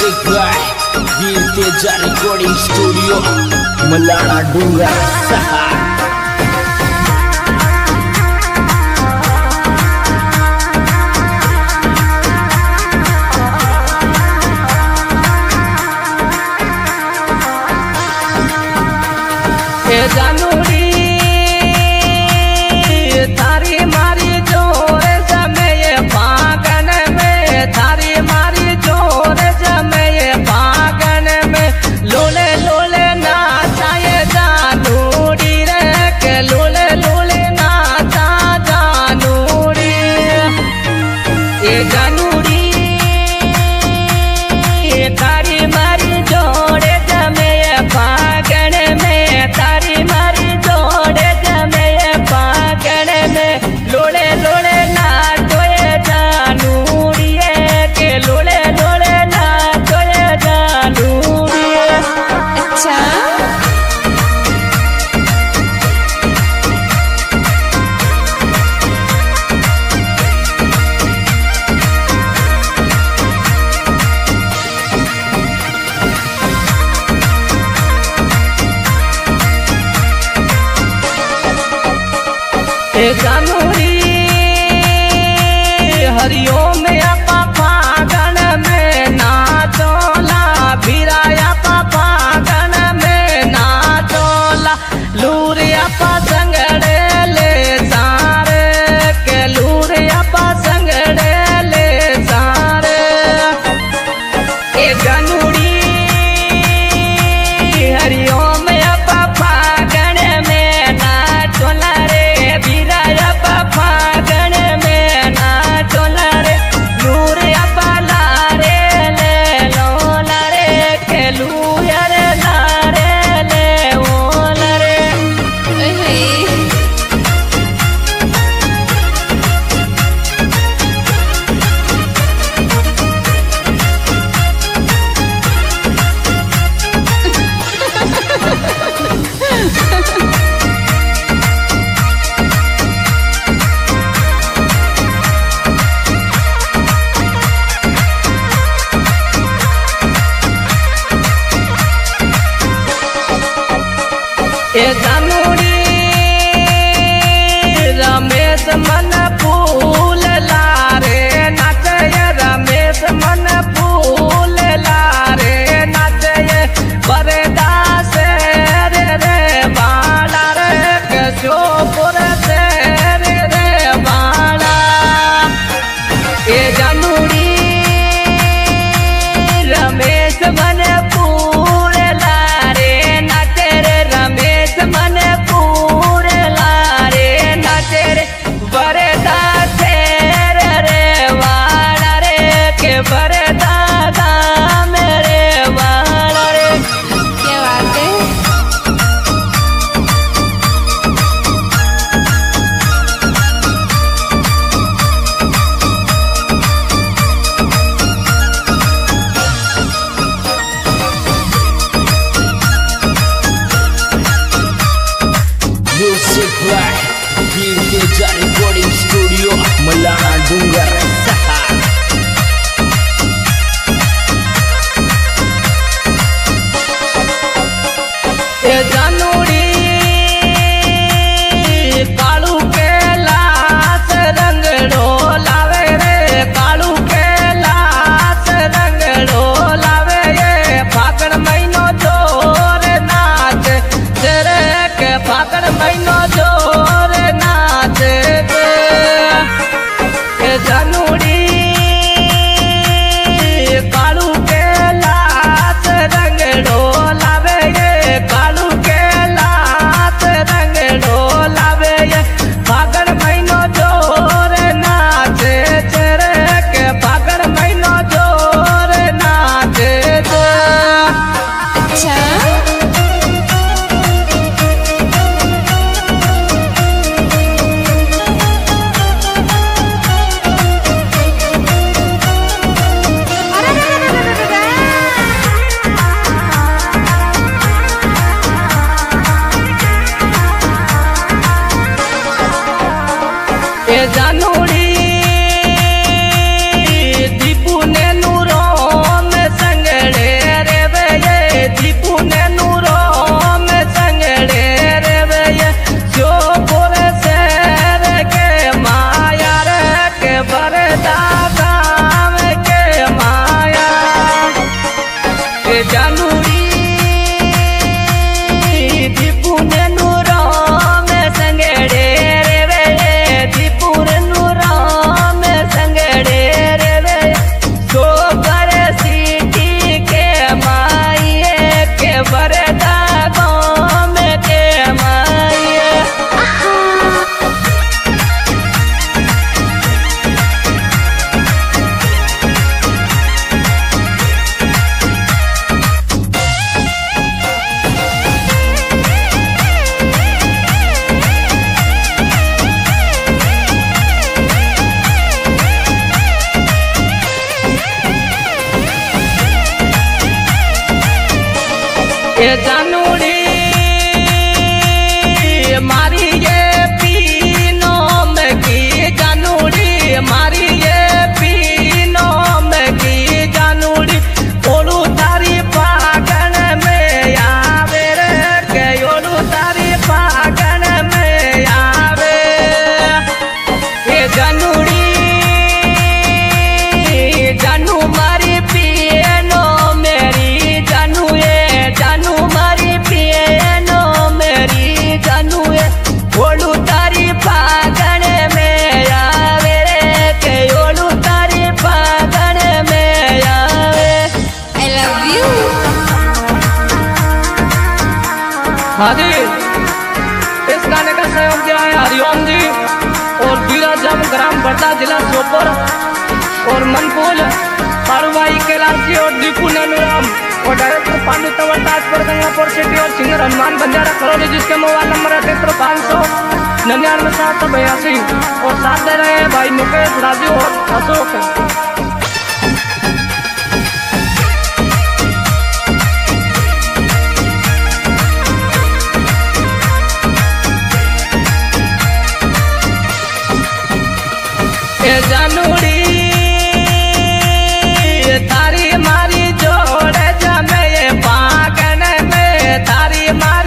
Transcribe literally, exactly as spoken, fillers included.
Music by वीर तेजा recording studio मलाळा डोंगर सहा जानूरी थारी मारी जोर जमे फागन में थारी मारी जोर जमे फागन में लोले लोले नाचाए जानूरी रे के लोले लोले नाचा जानूरी ये जानूरी थारी मारी जोर जमे फागन में थारी मारी जोड़े जमे पागण में लोड़े लोड़े नाचोए जानूरिए के लोड़े लोड़े नाचोए जानूरिए। अच्छा ए जानूरी हरिओम अपा फागण में नाचोला बिराया पा फागण में नाचोला लूर अपा संगड़े ले सारे के लूर अपा संगड़े ले सारे ए जानूरी हरिओम अपा फागण में नाचोला रे बिराया पा फागण में नाचोला रे ए जानूड़ी मारी ये पीनो में की जानूड़ी मारी ये पीनो में की जानूड़ी ओलू तारी पागन में आवे रे के ओलू तारी पागन में आवे ये जानूड़ी जानू मारी पिएनो मेरी जानू ये जानू मारी पिएनो मेरी जानू ये ओलू तारी पागन में आवे रे के ओलू तारी पागन में आवे। I love you. हाँ जी, इस गाने का सहयोग दिया है हरिओम जी और बीराजम ग्राम बड़दा जिला सोपोर और मनपुल पारुवाई कैलाश जी और दीपू नैनूराम और डायरेक्टर पांडु तंवर ताजपुर गंगापुर सिटी और सिंगर हनुमान बंजारा करोड़ी जिसके मोबाइल नंबर है अठहत्तर पाँच सौ निन्यानवे सात सौ बयासी और साथ दे रहे हैं भाई मुकेश राजू और अशोक। ए जानूड़ी तारी मारी जोड़ जमे पागन में तारी मारी